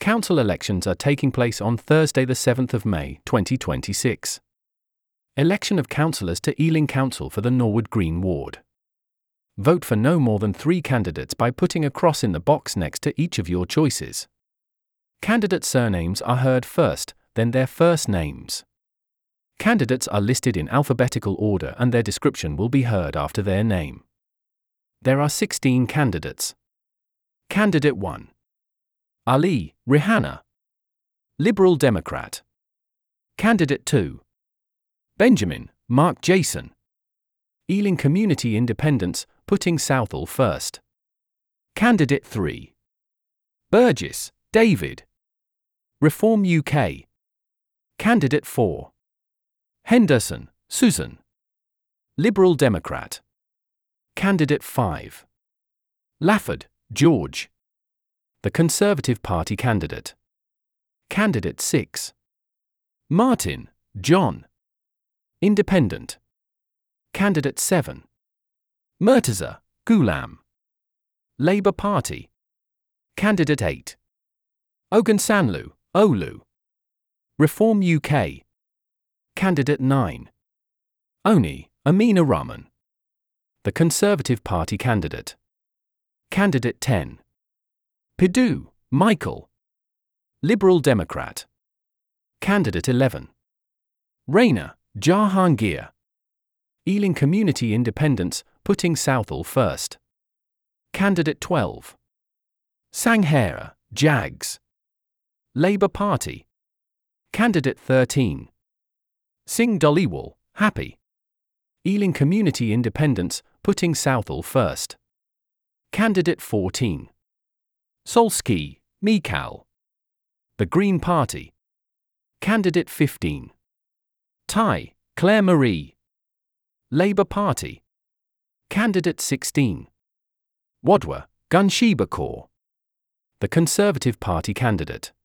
Council elections are taking place on Thursday the 7th of May, 2026. Election of councillors to Ealing Council for the Norwood Green Ward. Vote for no more than 3 candidates by putting a cross in the box next to each of your choices. Candidate surnames are heard first, then their first names. Candidates are listed in alphabetical order and their description will be heard after their name. There are 16 candidates. Candidate 1. Ali Rihanna, Liberal Democrat. Candidate 2. Benjamin Mark Jason, Ealing Community Independents, putting Southall first. Candidate 3. Burgess David, Reform UK. Candidate 4. Henderson Susan, Liberal Democrat. Candidate 5. Lafford George, the Conservative Party candidate. Candidate 6. Martin John, Independent. Candidate 7. Murtaza Ghulam, Labour Party. Candidate 8. Ogunsanlu Olu, Reform UK. Candidate 9. Oni Amina Rahman, the Conservative Party candidate. Candidate 10. Pidu Michael, Liberal Democrat. Candidate 11. Raina Jahangir, Ealing Community Independents, putting Southall first. Candidate 12. Sanghera Jags, Labour Party. Candidate 13. Singh Dhaliwal Happy, Ealing Community Independents, putting Southall first. Candidate 14. Solski Mikal, the Green Party. Candidate 15. Tai Claire Marie, Labour Party. Candidate 16. Wadwa Gunsheba Kaur, the Conservative Party candidate.